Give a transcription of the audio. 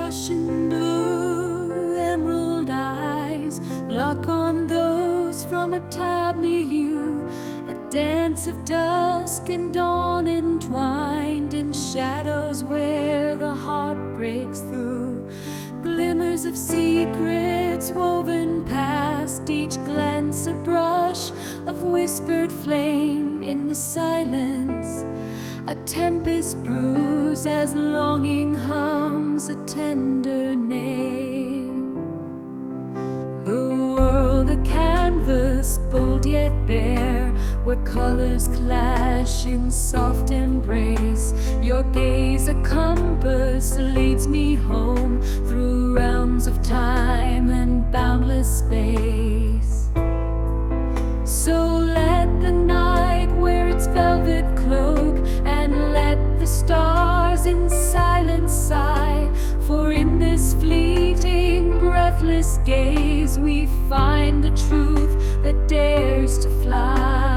Russian blue, emerald eyes lock on those from a tab near you. A dance of dusk and dawn entwined in shadows where the heart breaks through. Glimmers of secrets woven past, each glance a brush of whispered flame in the silence. A tempest brews as longing hums a tender name. The world a canvas, bold yet bare, where colors clash in soft embrace. Your gaze a compass leads me home through realms of time and boundless space. So let the night wear its velvet cloak, and let the stars in silence sigh. For in this fleeting, breathless gaze we find the truth that dares to fly.